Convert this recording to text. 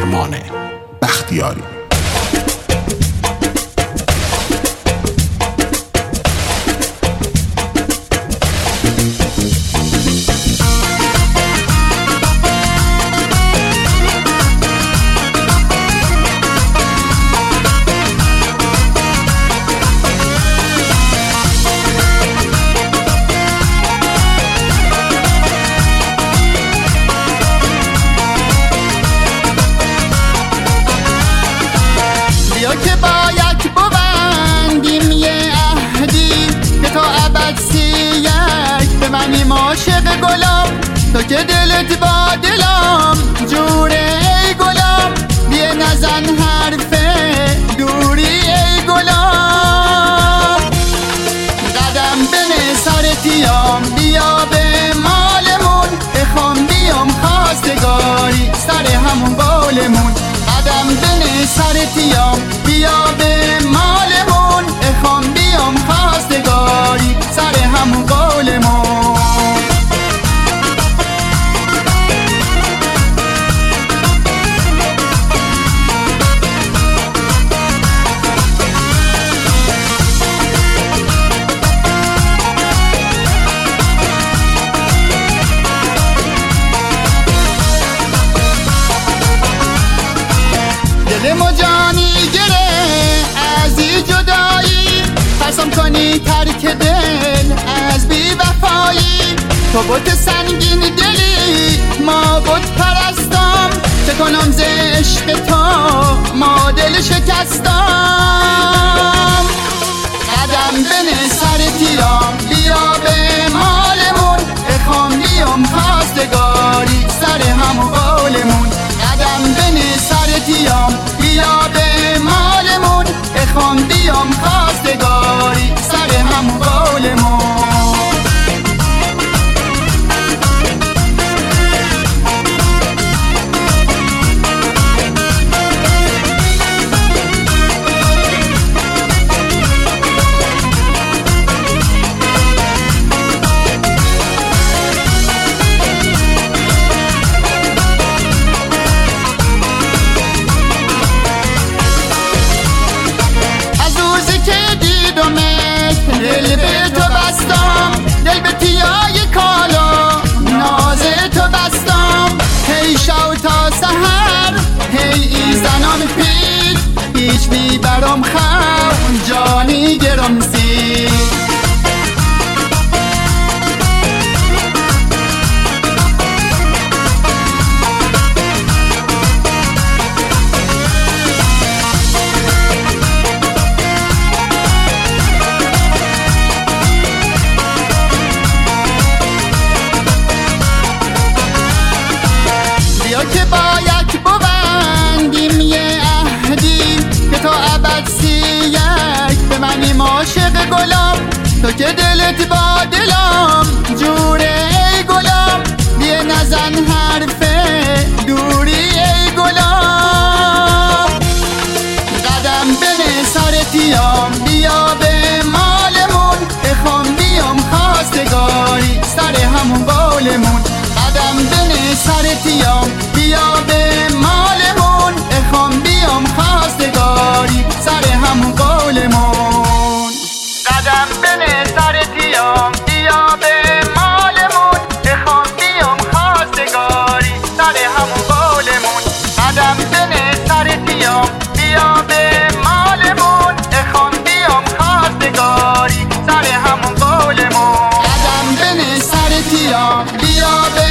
فرمان بختیاری. که باید ببندیم یه عهدی که تا ابد سیک به منیم عاشق گلم، تو که دلت با دلم جوره ای گلم، بیه نزن حرف دوری ای گلم، قدم بنه سر تیام بیا به مالمون، بخوام بیام خواستگاری سر همون بالمون، قدم بنه سر تیام بیا به مالمون، اخوام بیام خواستگاری سر همون قولمون. دل مجانی گره از این جدایی، قسم کنی ترک دل از بی وفایی، تو بت سنگین دلی ما بت پرستم، چه کنم ز عشق تو ما دل شکستم، قدم بنه سر تیام بیا به مالمون، اخوام بیام خواستگاری سر همون قولمون، قدم بنه سر تیام بیا به مالمون، اخوام بیام خواستگاری سر همون قولمون. دل به تو بستم، دل به تیای کالا ناز تو بستم، هی شو تا سحر هی ای زنم پیت، هیچ میبرم خون جانی گرم زید، که باید ببندیم یه عهدی که تا ابد سیک به منیم عاشق گلم، تو که دلت با دلم جوره ای گلم، بیه نزن حرف دوری ای گلم، قدم بنه سر تیام بیا به مالمون، اخوام بیام خواستگاری سر همون بالمون، قدم بنه سر تیام بیا به مالمون، اخوام بیام خواستگاری سر همون قولمون، قدم بنه سر تیام بیا به مالمون، اخوام بیام خواستگاری سر همون قولمون، قدم بنه سر تیام بیا به مالمون، اخوام بیام خواستگاری سر همون قولمون، قدم بنه سر تیام بیا به